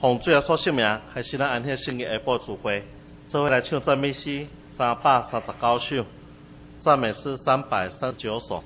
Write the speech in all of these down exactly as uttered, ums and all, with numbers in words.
奉主耶稣圣名，开始咱安歇圣的下晡聚会，做伙来唱赞美诗三百三十九首，赞美诗三百三十九首。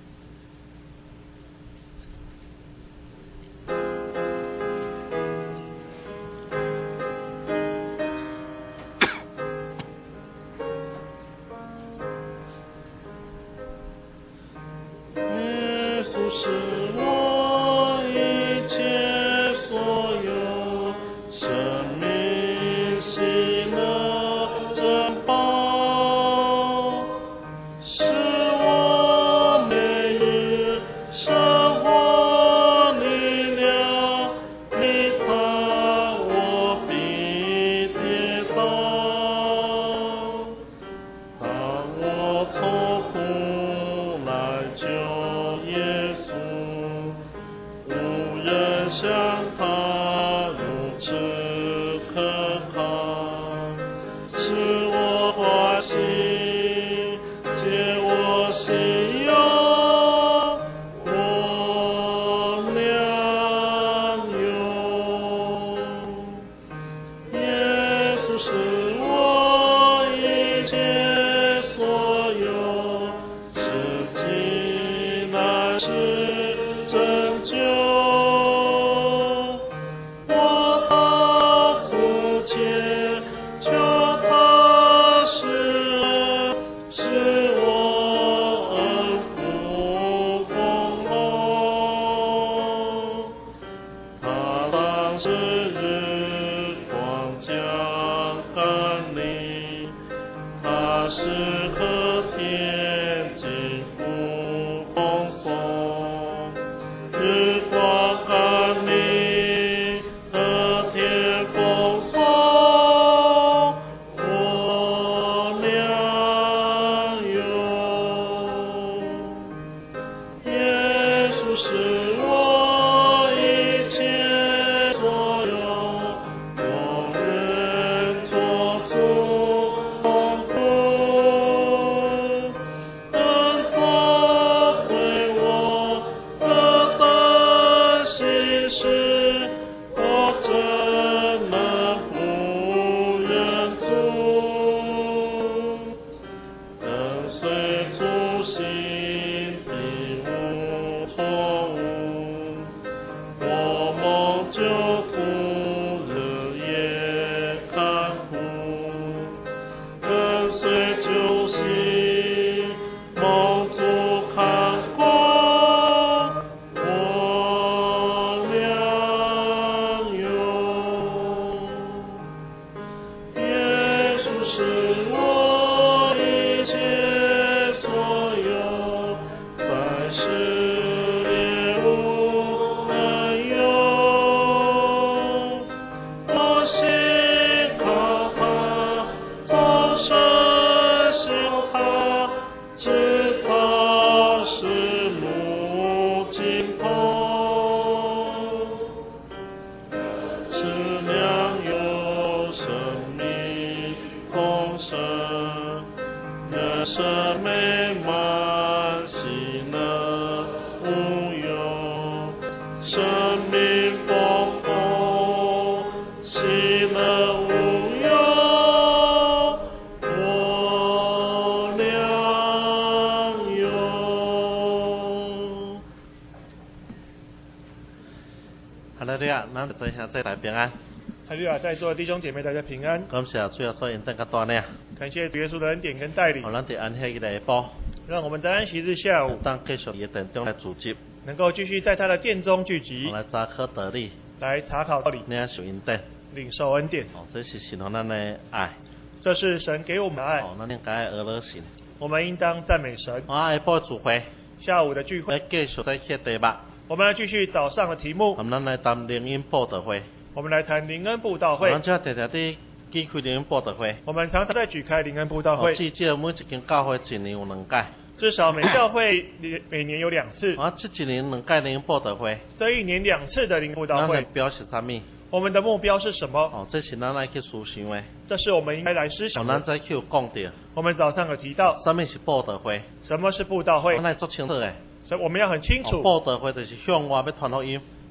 咱在下在大平安。 哈利路亚，在座的弟兄姐妹，大家平安。 感谢主耶稣恩典甲带领。 感谢主耶稣的恩典跟带领。 好，咱伫安息日下晡， 让我们在安息日下午， 当继续伊的殿中来组织， 能够继续在他的殿中聚集， 来查考道理， 来查考道理， 领受恩典， 领受恩典。 哦，这是神和咱的爱。 这是神给我们的爱。 哦，咱应该俄罗神。 我们应当赞美神。 啊，下晡聚会， 下午的聚会， 来继续在写题目。 我们要继续早上的题目。 我们来谈灵恩布道会。 我们来谈灵恩布道会。 咱这常常伫举开灵恩布道会。 我们常常在举开灵恩布道会。 至少每一间教会一年有两届。 至少每教会每年有两次。 啊，这一年两届灵恩布道会。 这一年两次的灵恩布道会。 咱的标是啥物？ 我们的目标是什么？ 哦，这是咱来去思想的。 这是我们应该来思想的。 哦，咱再去有讲到。 我们早上有提到。 什么是布道会？ 什么是布道会？ 咱来做清楚的。 所以我们要很清楚。 布道会就是向外要传福音。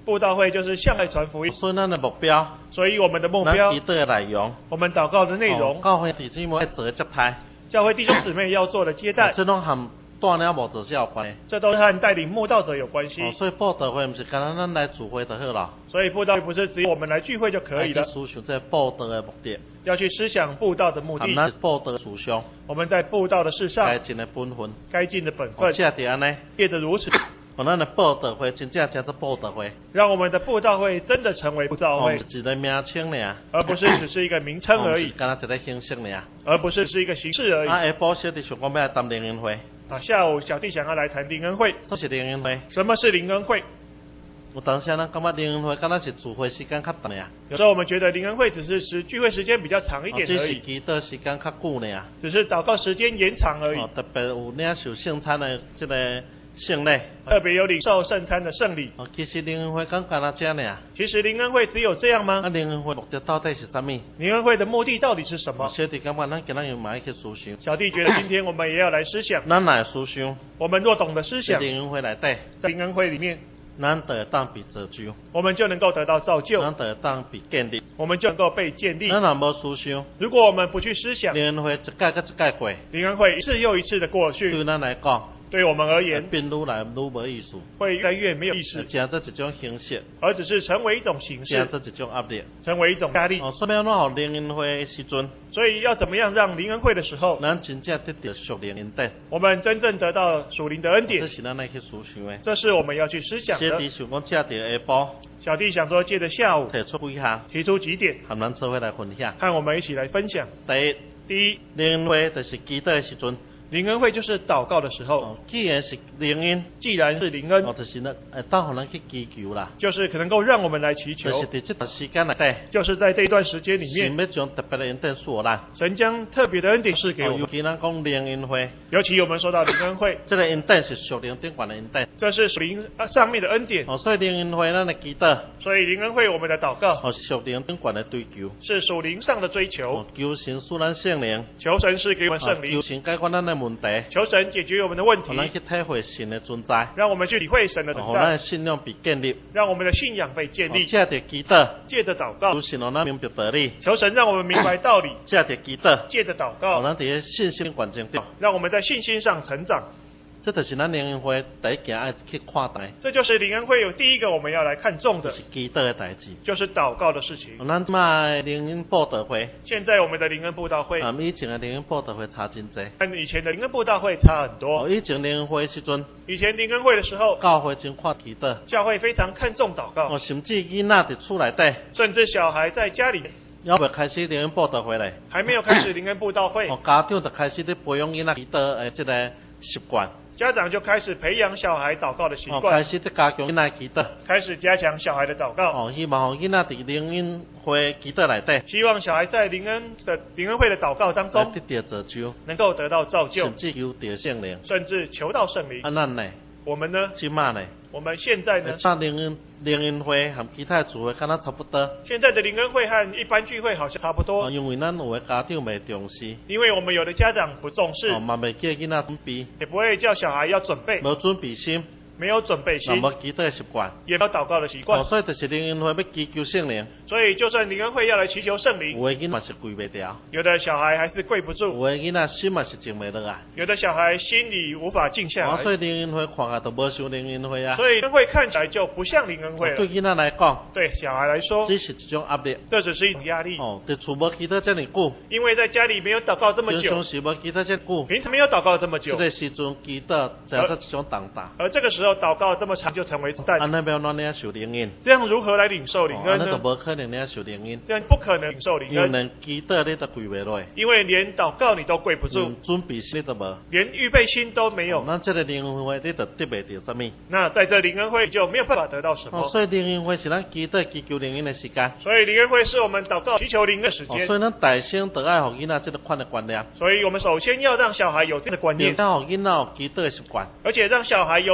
布道会就是向外传福音， 所以咱的目标， 所以我们的目咱标祈，祷的内容， 我们祷告的内容， 哦教会弟兄们要做的接待， 教会弟兄姊妹要做的接待， 这拢和带领牧者是有关的。 这都是和带领慕道者有关系。 哦，所以布道会毋是干咱咱来聚会就好了， 所以布道会不是只有我们来聚会就可以了， 要去思想这布道的目的， 要去思想布道的目和的。 咱布道的思想， 我们在布道的事上该尽的本分。 该尽的本哦， 分， 借着安尼， 借着如此， 互咱的布道会真正叫做布道会， 让我们的布道会真的成为布道哦， 会毋，是一个名称尔， 而不是只是一个名称哦毋是而已， 干那一个形式尔。 而不是是一个形式而已。 啊，下晡小弟想讲要来谈灵恩会， 啊，下午小弟想要来谈灵恩会。 这是灵恩会。 什么是灵恩会？ 有当时咱感觉灵恩会敢若是聚会时间较长尔， 有时候我们觉得灵恩会只是时聚会时间比较长一哦只是点而已， 祈祷时间较久尔， 只是祷告时间延长而已。 哦，特别有领受圣餐的这个圣礼， 特别有领受圣餐的圣礼。 哦，其实灵恩会敢干那这尔， 其实灵恩会只有这样吗啊，？灵恩会目的到底是啥物？ 灵恩会的目的到底是什么？ 小弟感觉咱今仔日嘛要去思想， 小弟觉得今天我们也要来思想。 咱若会思想， 我们若懂得思想， 在灵恩会内底， 在灵恩会里面， 咱就会当被造就， 我们就能够得到造就， 咱就会当被建立。 我们就能够被建立。 咱若无思想， 如果我们不去思想， 灵恩会一届甲一届过， 灵恩会一次又一次的过去， 对咱来讲， 对我们而会言变愈来愈无意思， 会越来越没有意思， 成做一种形式， 而只是成为一种形式， 成做一种压力。 成为一种压力。 哦，所以要怎互灵恩会的时阵， 所以要怎么样让灵恩会的时候， 咱真正得到属灵恩典， 我们真正得到属灵的恩典这？是咱来去思想的。 这是我们要去思想的。 小弟想讲借着下晡小弟想说，借着下午提出几项， 提出几点， 和咱做伙来分享。 和我们一起来分享。 第一， 第一， 灵恩会就是祈祷的时阵， 灵恩会就是祷告的时候， 哦，既然是灵恩， 既然是灵恩哦，，就是呢，会当互咱去祈求啦， 就是可能够让我们来祈求就，是伫这段时间内底， 就是在这一段时间里神面， 要将特别的恩典赐予咱。 神将特别的恩典赐给哦， 我们。 尤其咱讲灵恩会， 尤其我们说到灵恩会， 这个恩典是属灵顶悬的恩典。 这是属灵啊上面的恩典， 哦，所以灵恩会咱的祈祷， 所以灵恩会我们的祷告哦，是属灵顶悬的追求。 是属灵上的追求哦，，求神赐咱圣灵， 求神是给我们哦求圣灵， 神解决咱的问题， 求神解决我们的问题互，咱去体会神的存在， 让我们去体会神的存哦，互咱的在， 信仰被建立。 让我们的信仰被建哦， 立。 借着祈祷， 借着祷告求，神互咱明白道理， 求神让我们明白道理； 借着祈祷， 借着祷互告， 咱伫咧信心环境中。 让我们在信心上成长。 这就是咱灵恩会第一件爱去看待， 这就是灵恩会有第一个我们要来看重的就，是祈祷的代志。 就是祷告的事情。 哦，咱即卖灵恩布道会， 现在我们的灵恩布道会啊，以前的灵恩布道会差真济。 跟以前的灵恩布道会差很哦， 多。 以前灵恩会的时阵， 以前灵恩会的时候， 教会真看祈祷， 教会非常看重祷告哦，，甚至囡仔伫厝内底， 甚至小孩在家里还未开始灵恩布道会咧， 还没有开始灵恩布道会哦，，家长就开始咧培养囡仔祈祷的这个习惯， 家长就开始培养小孩祷告的习哦，开惯， 始咧加强囡仔祈祷， 开始加强小孩的祷告， 哦，希望互囡仔伫灵恩会祈祷内底， 希望小孩在灵恩的灵恩会的祷告当来中得到造就， 能够得到造就甚，至求得圣灵。 甚至求到圣灵。 啊，咱呢， 我们呢？ 即马呢， 我们现在呢？ 像灵恩灵恩会和其他的聚会敢若差不多， 现在的灵恩会和一般聚会好像差不哦， 多， 因为咱有的家长袂重视， 因为我们有的家长不重视哦，，嘛袂叫囡仔准备， 也不会叫小孩要准备， 无准备心， 没有准备那心， 无祈祷的习惯， 也没有祷告的习哦， 惯， 所以就是灵恩会要祈求圣灵， 所以就算灵恩会要来祈求圣灵， 有的囡仔是跪袂掉， 有的小孩还是跪不有住， 的囡仔心嘛是静袂落来， 有的小孩心里无法静下哦，所来， 以灵恩会看下都无像灵恩会啊， 所以灵恩会看起来就不像灵恩会了。 对囡仔来讲， 对小孩来说， 这是一种压力， 这只是一种压力， 哦，伫厝无祈祷遮尔久， 因为在家里没有祷告这么久平常，时无祈祷遮久， 平常没有祷告这么久， 这个时阵祈祷才做一种重担， 而这个时候祷告这么长就成为重担安。尼要咱领受灵恩， 这样如何来领受灵哦， 恩呢？ 安尼就无可能领受灵恩， 这样不可能领受灵因为恩， 连祈祷你都跪袂落， 因为连祷告你都跪不住， 嗯准备心你都无。 连预备心都没有哦。咱这个灵恩会你就得袂到什么？ 那在这灵恩会就没有办法得到什哦， 么。 所以灵恩会是咱祈祷祈求灵恩的时间。 所以灵恩会是我们祷告祈求灵的时哦， 间。 所以咱大先得爱互囡仔这个款的观念， 所以我们首先要让小孩有这样的观念， 并且互囡仔有祈祷的习惯。 而且让小孩有祷告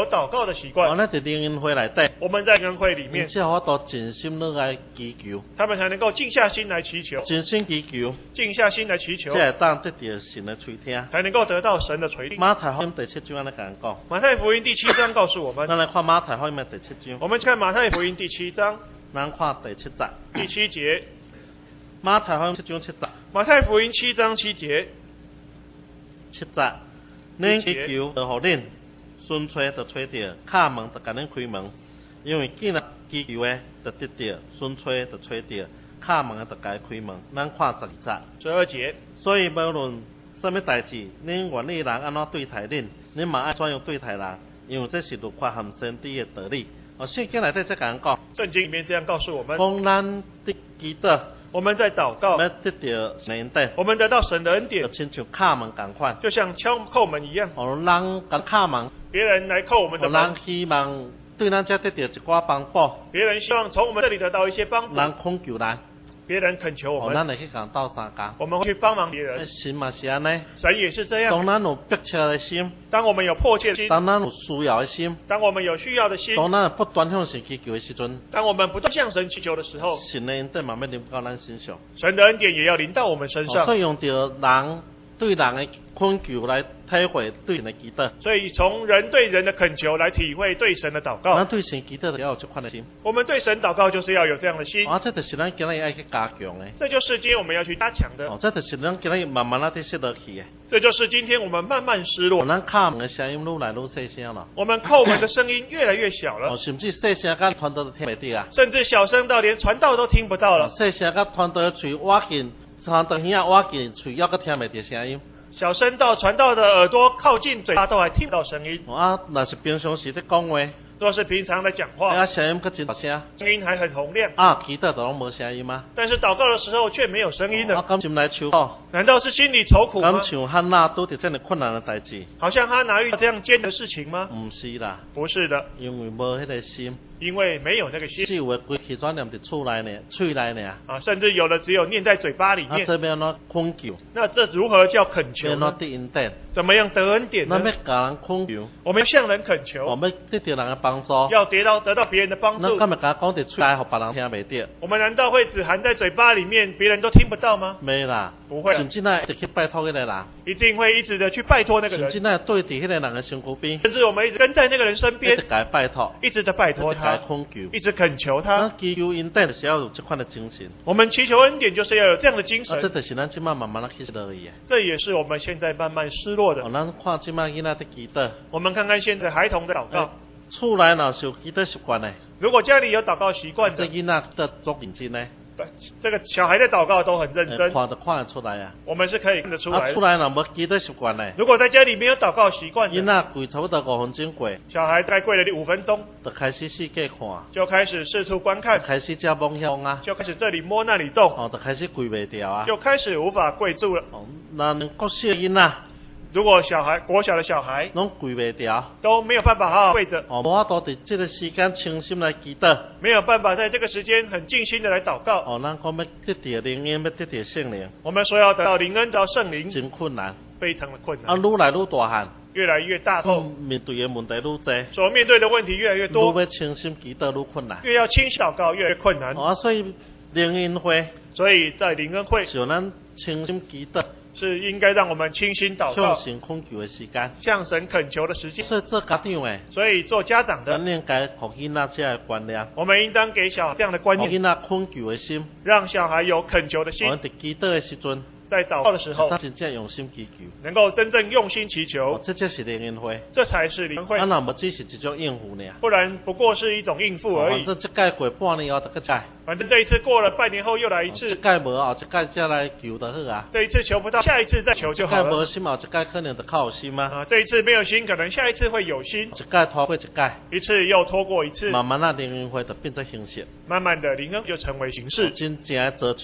告的习哦， 惯。 咱伫灵恩会内底， 我们在灵恩会里面， 才有法度尽心乐来祈求， 他们才能够静下心来祈求， 尽心祈求， 静下心来祈求， 才会当得到神的垂听。 才能够得到神的垂听。 马太福音第七章安尼甲咱讲， 马太福音第七章告诉我们， 咱来看马太福音的第七章， 我们看马太福音第七章咱看第七节， 第七节， 马太福音七章七节， 马太福音七章七节， 七节，恁祈求就互恁，顺吹就吹着，敲门就甲恁开门，因为既然祈求的就得着，顺吹就吹着，敲门的就甲伊开门。咱看十二节， 十二节， 所以无论什么代志，恁愿意人安怎对待恁，恁嘛爱怎样对待人，因为这是律法和先知的道理。哦，圣经内底才甲咱讲， 圣经里面这样告诉我们， 讲咱得祈祷， 我们在祷告， 要得到神恩典， 我们得到神的恩典就，亲像敲门共款。 就像敲叩门一样， 哦，人甲敲门， 别人来叩我们的哦，人门， 希望对咱才得到一寡帮助， 别人希望从我们这里得到一些帮助， 人恳求咱， 别人恳求我哦，咱们， 会去共斗相共。 我们会去帮忙别哎人。 神嘛是安尼， 神也是这样， 当咱有迫切的心， 当我们有迫切的心， 当咱有需要的心， 当我们有需要的心， 当咱不断向神祈求的时阵， 当我们不断向神祈求的时候， 神的恩典慢慢临到咱身上。 神的恩典也要临到我们身哦上。 所以用着人对人的恳求来体会对神的祈祷。 所以从人对人的恳求来体会对神的祷咱告。 对神祈祷就要有这款的心， 我们对神祷告就是要有这样的心， 啊，这就是咱今日爱去加强的。 这就是今天我们要去加强的， 哦，这就是咱今日慢慢啊伫失落去的。 这就是今天我们慢慢失哦， 落， 咱敲门的声音愈来愈细声了。 我们叩门的声音越来越小哦， 了， 甚至细声甲传到都听袂到啊。 甚至小声到连传道都听不到哦了， 细声甲传到喙挖近，传到耳挖近，喙还阁听袂到声音。 小声到传道的耳朵靠近嘴巴都还听不到声音。 哦啊，若是平常时咧讲话， 若是平常的讲话， 啊声音阁真大声， 声音还很洪亮， 啊祈祷就拢无声音吗？ 但是祷告的时候却没有声音啊， 了， 敢心内求苦， 难道是心里愁苦吗敢？像汉娜拄着这样困难的代志？ 好像哈拿遇到这样艰难的事情吗？ 毋是啦， 不是的， 因为无迄个心， 因为没有那个心只有会规气转念伫厝内呢，喙内呢。 啊，甚至有的只有念在嘴巴里啊， 面。 这边怎恳求？ 那这如何叫恳求要呢怎？得恩典？ 怎么样得恩典咱要呢？ 甲人恳求， 我们要向人恳我求， 要得到人的帮助。 要得到得到别人的帮助咱。敢会甲讲伫喙内，互别人听袂到？ 我们难道会只含在嘴巴里面，别人都听不到吗？ 袂啦， 不会甚至咱一直去拜托迄个人， 一定会一直的去拜托那个甚至人， 咱对伫迄个人的身躯边， 甚至我们一直跟在那个人身一边直，甲伊拜托， 一直的拜一直托他， 甲伊恳求。 一直恳求他咱。祈求恩典是要有这款的精神， 我们祈求恩典就是要有这样的精啊，这神， 就是咱即摆慢慢啊去落去的。 这也是我们现在慢慢失落哦， 的。 咱看即摆囡仔伫祈祷， 我们看看现在孩童的祷告， 厝内若是有祈祷习惯的， 如果家里有祷告习惯的， 这囡仔得足认真的， 这个小孩的祷告都很认呃真， 看都看得出来啊。 我们是可以看得出啊， 来的。 厝内若无祈祷习惯的， 如果在家里没有祷告习惯囡的， 仔跪差不多五分钟过， 小孩大概跪了五分钟， 就开始四界看， 就开始四处观就看， 开始遮摸向啊， 就开始这里摸那里动， 哦，就开始跪袂掉啊。 就开始无法跪住了。 哦，咱国小的囡仔如果小孩国小的小孩拢跪袂掉， 都没有办法好好跪着， 哦，无法度伫这个时间清心来祈祷。 没有办法在这个时间很静心的来祷告， 哦，咱讲要得到灵恩，要得到圣灵， 我们说要得到灵恩、得到圣灵， 真困难。 非常的困啊， 难， 愈来愈大汉， 越来越大嗯透， 面对的问题愈多， 所面对的问题越来越愈多， 要清心祈祷愈困难。 越要清祷告越来越困难。 哦，所以灵恩会所以在灵恩会是有咱清心祈祷、 是应该让我们清心祷向告、 神恳求的时间。 向神恳求的时间。 所以做家长的， 所以做家长的咱，应该互囡仔这个观念， 我们应当给小孩这样的观互念， 囡仔恳求的心。 让小孩有恳求的心我，伫祈祷的时阵， 在祷告的时候咱真正用心祈求。 能够真正用心祈哦求，， 这才是灵恩会。 这才是灵恩会啊，，若无只是一种应付呢。 不然不过是一种应付而已。 反正这届过半年后就搁再， 反正这一次过了半年后又来一这次， 届无后，这届再来求就好啊。 这一次求不到，下一次再求就这届好了。 无心后，这届可能就较有心啊。 啊，这一次没有心，可能下一次会有心， 一届拖过一届， 一次又拖过一次， 慢慢啊灵恩会就变做形式， 慢慢的灵恩就成为形式， 真正的造就，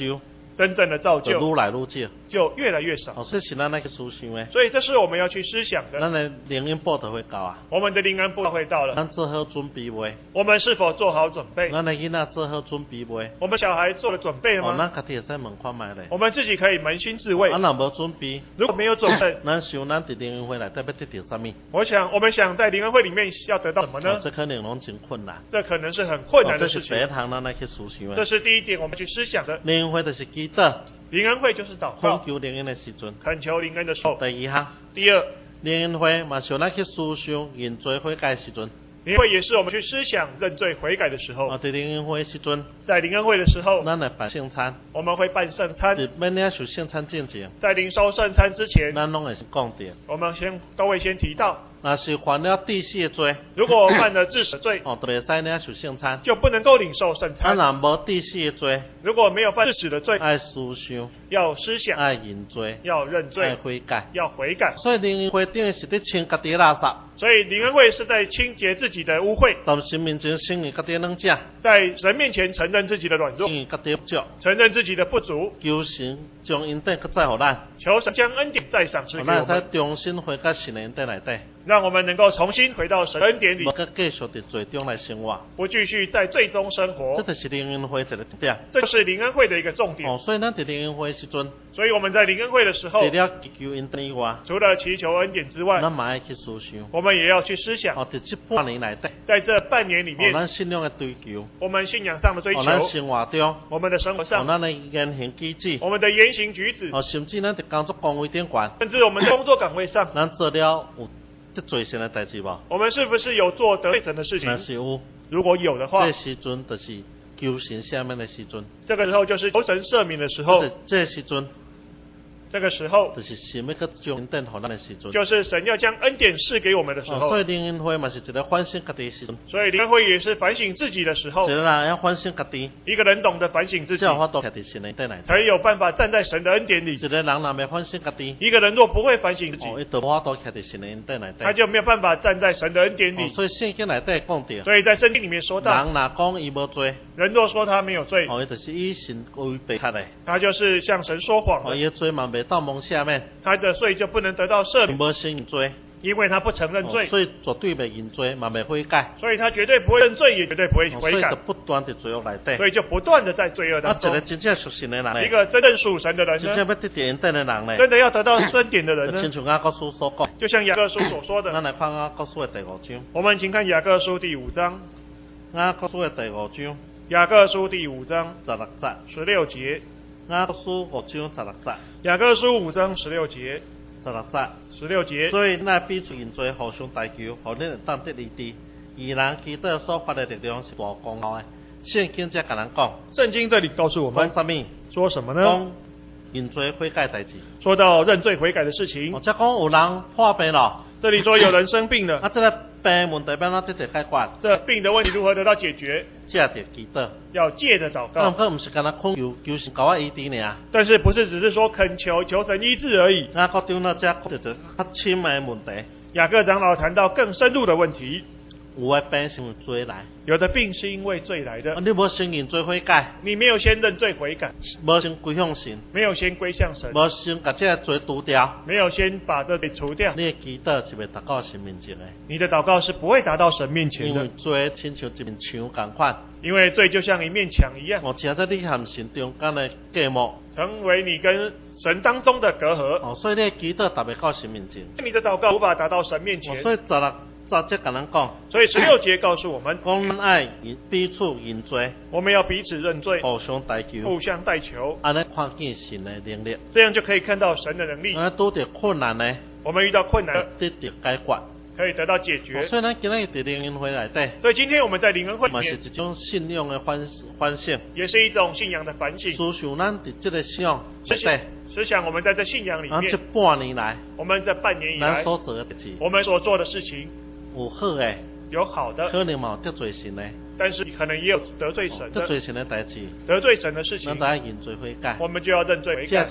真正的造就就愈来愈少。 就越来越少。 哦，所以是咱那去思想的。 所以这是我们要去思想的。 咱的灵恩报就会到啊。 我们的灵恩布道会到了， 咱做好准备未？ 我们是否做好准备？ 咱的囡仔做好准备未？ 我们小孩做了准备了哦， 吗？ 咱家己会使问看卖咧。 我们自己可以扪心自问。 啊，若无准备， 如果没有准备， 咱想咱伫灵恩会内底要得到啥物？ 我想我们想在灵恩会里面要得到什么呢？ 哦，这可能拢真困难。 这可能是很困难的事情。 哦，这是第一项咱来去思想的。 这是第一点，我们去思想的。 灵恩会就是祈祷， 灵恩会就是祷告恳，求灵恩的时阵。 恳求灵恩的时候。 第二项， 第二， 灵恩会嘛是咱去思想认罪悔改的时阵。 灵恩会也是我们去思想认罪悔改的时候。 哦，伫灵恩会的时阵， 在灵恩会的时候， 咱来办圣餐。 我们会办圣餐。 伫免领受圣餐之前， 在领受圣餐之前， 咱拢会先讲着。 我们先都会先提到， 若是犯了地系的罪， 如果犯了致死罪， 哦，就袂使领受圣餐。 就不能够领受圣啊， 餐。 若无地系的罪， 如果没有犯致死的罪， 爱思想， 要思想， 爱认罪，爱要认罪， 悔改。 要悔改。 所以灵恩会等于是伫清家己的垃圾， 所以灵恩会是在清洁自己的污秽， 在神面前承认家己的软弱， 在神面前承认自己的软弱承，认家己的不足， 承认自己的不足， 求神将恩典搁再互咱， 求神将恩典再赏赐互咱给我们， 会使重新回到神的恩典内底， 让我们能够重新回到神恩典里无，搁继续伫罪中来生活。 不继续在最终生这活。 就是灵恩会一个点。 这是灵恩会的一个重点。 哦，所以咱伫灵恩会的时阵， 所以我们在灵恩会的时候， 除了祈求恩典以外， 除了祈求恩典之外， 咱嘛爱去思想。 我们也要去思想， 哦，伫这半年内底， 在这半年里哦， 面， 咱信仰的追求， 我们信仰上的追哦，咱求， 生活中， 我们的生活哦， 上， 咱的言行举止， 我们的言行举止， 哦，甚至咱伫工作岗位顶悬， 甚至我们的工作岗位上， 咱做了有得罪神的代志无？ 我们是不是有做得罪神的事情若？是有， 如果有的话这，时阵就是求神下面的时阵， 这个时候就是求神赦免的时候这，这时阵这个时候就是神要搁将恩典互咱的时阵。 就是神要将恩典赐给我们的时哦， 候所。以灵恩会嘛是一个反省家己的时阵， 所以灵恩会也是反省自己的时候一，个人要反省家己， 一个人懂得反省自己才，有法度徛伫神的恩典内底。 才有办法站在神的恩典里一。个人若袂反省家己， 一个人若不会反省自己， 哦，伊就无法度徛伫神的恩典内底。 他就没有办法站在神的恩典哦， 里。 所以圣经内底讲着， 所以在圣经里面说到， 人若讲伊无罪， 人若说他没有罪， 哦，伊就是以神为背刻的， 他就是向神说谎哦， 了， 伊的罪嘛袂到蒙下面， 他的罪就不能得到赦免， 无承认罪， 因为他不承认哦罪， 所以绝对袂认罪，嘛袂悔改， 所以他绝对不会认罪，也绝对不会哦所悔改， 以就不断伫罪恶内底。 所以就不断的在罪恶啊， 当中一个。真正属神的人一咧， 个真正属神的人真正呢， 要得到恩典的人咧， 真的要得到恩典的人就亲呢， 像雅各书所讲， 就像雅各书所说的， 咱来看雅各书的第五章， 我们请看雅各书第五章， 雅各书的第五章雅各书第五章十六节， 十六节， 雅各书五章十六节， 雅各书五章十六节， 十六节。 十六节， 所以咱彼此认罪，互相代求，互恁会当得利益。义人祈祷所发的力量是大功劳的。圣经才甲咱讲， 圣经这里告诉我们讲啥物？ 说什么呢？ 讲认罪悔改代志。 说到认罪悔改的事情我，才讲有人破病咯， 这里说有人生病啊， 了， 这个病问题要哪得到解决？ 这病的问题如何得到解决？ 这得祈祷。 要借着祷那毋告， 过毋是干那恳求求神甲我医治尔。 但是不是只是说恳求求神医治而已。 雅各长老遮讲着一个较深的问题， 雅各长老谈到更深入的问题， 有的病是由罪来， 有的病是因为罪来啊的， 你无先认罪悔改， 你没有先认罪悔改， 无先归向神， 没有先归向神， 无先甲这个罪除掉。 没有先把这给除掉， 你的祈祷是袂达到神面前的， 你的祷告是不会达到神面前因为的， 罪亲像一面墙共款。 因为罪就像一面墙一样， 哦，成在你和神中间的隔膜。 成为你跟神当中的隔阂。 哦，所以你的祈祷达袂到神面前。 你的祷告无法达到神面哦， 前， 所以十六节则甲咱讲， 所以十六节告诉我们， 讲咱爱彼此认罪， 我们要彼此认罪， 互相代求， 互相代求， 安尼看见神的能力。 这样就可以看到神的能力。 安拄着困难呢， 我们遇到困难得到解决。 可以得到解哦决。 所以咱今日伫灵恩会内底， 所以今天我们在灵恩会里嘛是面， 一种信仰的反反省， 也是一种信仰的反省。 思想咱伫这个信仰内思底， 思想我们在这信仰里啊，这面， 半年来我们这半年以来， 咱所做的代志， 我们所做的事情有好的， 有好的， 可能嘛有得罪神的， 但是可能也有得罪神的， 得罪神的代志， 得罪神的事情咱，都要认罪悔改， 我们就要认罪悔改， 这着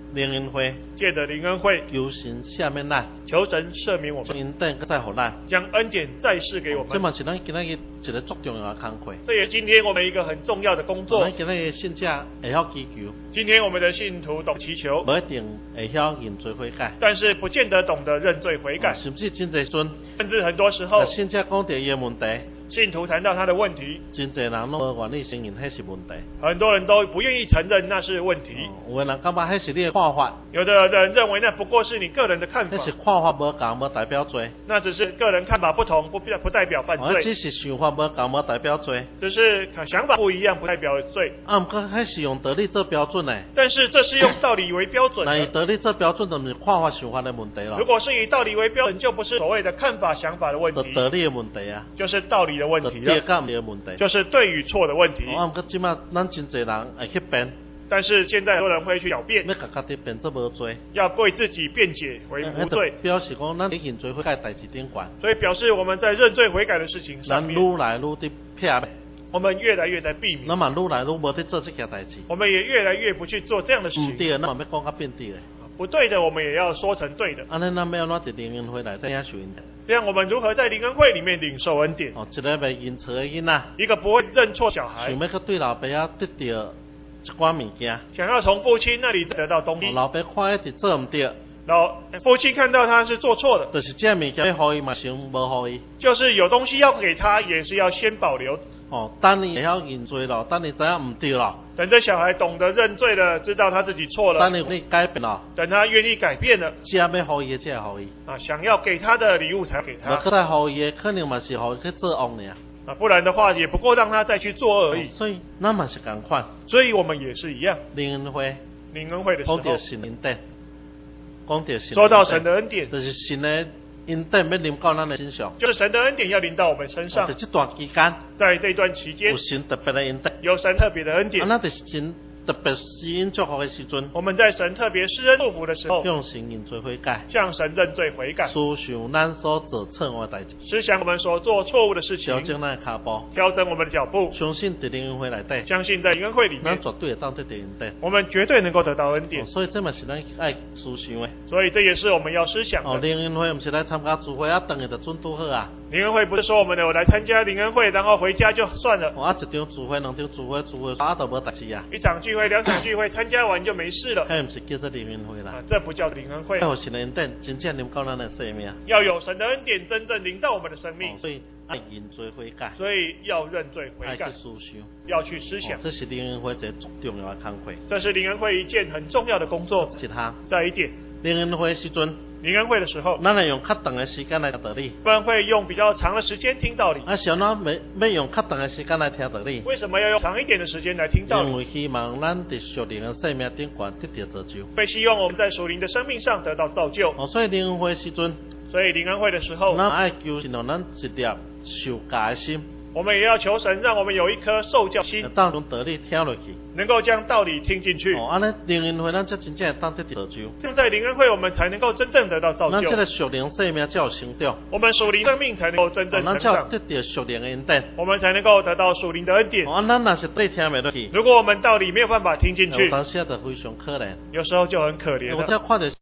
灵恩会， 借着灵恩会， 求神赦免咱， 求神赦免我们， 恩典再互咱。 将恩典再施给我们。 这嘛是咱今仔日一个足重要的工课。 这也今天我们一个很重要的工作。 咱今仔日信者会晓祈求， 今天我们的信徒懂祈求， 无一定会晓认罪悔改， 但是不见得懂得认罪悔改， 甚至真侪阵， 甚至很多时候， 信者讲到伊的问题， 信徒谈到他的问题， 真侪人拢无愿意承认迄是问题。 很多人都不愿意承认那是问题。 哦、有的人感觉迄是你的看法， 有的人认为那不过是你个人的看法， 迄是看法无共，无代表罪。 那只是个人看法不同，不不代表犯罪。 哦、只是想法无共，无代表罪。 只是想法不一样，不代表罪。 啊，毋过迄是用道理做标准的。 但是这是用道理为标准的。 那以道理做标准，就毋是看法想法的问题了。 如果是以道理为标准，就不是所谓的看法想法的问题， 道理的问题啊， 就是道理的问题了。 的问题， 就是对与错的问题。 啊，毋过即马咱真侪人会去辩， 但是现在很多人会去狡辩， 要甲家己辩做无罪， 要为自己辩解为无罪， 表示讲咱认罪悔改代志顶悬， 所以表示我们在认罪悔改的事情上面， 咱愈来愈伫撇， 我们越来越在避免， 那么愈来愈无伫做这件代志， 我们也越来越不去做这样的事情。 唔对，那么要讲较变对的。 不对的，我们也要说成对的。 安尼，咱要安怎伫灵恩会内底领受恩典？ 这样，我们如何在灵恩会里面领受恩典？ 哦，一个袂认错的囡仔， 一个不会认错小孩， 想要去对老爸仔得到一寡物件， 想要从父亲那里得到东西， 哦、老爸看一直做唔对， 老父亲看到他是做错的， 就是这物件要互伊嘛，想无互伊， 就是有东西要给他，也是要先保留。 哦，等你会晓认罪了，等你知影唔对了。 等这小孩懂得认罪了，知道他自己错了， 等你可以改变了， 等他愿意改变了， 这要互伊的，这互伊啊，想要给他的礼物才给他， 无再互伊的，可能嘛是互伊去做恶呢。 啊，不然的话也不过让他再去做恶而已。 哦、所以咱嘛是共款， 所以我们也是一样。 灵恩会， 灵恩会的时候， 讲到神恩典，讲到神， 说到神的恩典， 就是神的恩典要临到咱的身上， 就是神的恩典要临到我们身上。 在这段期间， 在这段期间， 有神特别的恩典， 有神特别的恩典。 啊，那就是神特别施恩祝福的时阵， 我们在神特别施恩祝福的时候， 向神认罪悔改， 向神认罪悔改， 思想咱所做错误的代志， 思想我们所做错误的事情， 调整咱的脚步， 调整我们的脚步， 相信在灵恩会内底， 相信在灵恩会里面， 咱绝对会当得到恩典， 我们绝对能够得到恩典。 哦、所以这嘛是咱爱思想的， 所以这也是我们要思想的。 哦，灵恩会不是来参加聚会啊，等下就准拄好啊。 灵恩会不是说我们有来参加灵恩会，然后回家就算了。 哦，啊，一场聚会、两场聚会、聚会啊都无代志啊。 一场聚会、两场聚会，参加完就没事了。 迄不是叫做灵恩会啦、 啊，这不叫灵恩会。 要有神的恩典，真正临到咱的生命。 要有神的恩典，真正临到我们的生命。 哦、所以爱认罪悔改。 所以要认罪悔改。 爱去思想。 要去思想。 哦、这是灵恩会一个重要的工课。 这是灵恩会一件很重要的工作。 一项。 再一点。 灵恩会时阵。 灵恩会的时候， 咱会用较长的时间来听道理， 不然会用比较长的时间听道理。 啊，想咱要要用较长的时间来听道理， 为什么要用长一点的时间来听道理？ 因为希望咱伫属灵的生命顶悬得到造就。 会希望我们在属灵的生命上得到造就。 哦，所以灵恩会时阵， 所以灵恩会的时候， 咱爱求神让咱一粒受教的心。 我们也要求神，让我们有一颗受教心， 当从道理听落去， 能够将道理听进去。 哦，安尼灵恩会咱才真正会当得到造就。 这样在灵恩会，我们才能够真正得到造就。 咱这个属灵生命才有成长， 我们属灵生命才能够真正成长。 咱才得到属灵的恩典， 我们才能够得到属灵的恩典。 哦，咱若是对听袂落去， 如果我们道理没有办法听进去， 有当时就非常可怜， 有时候就很可怜了。 我在看着。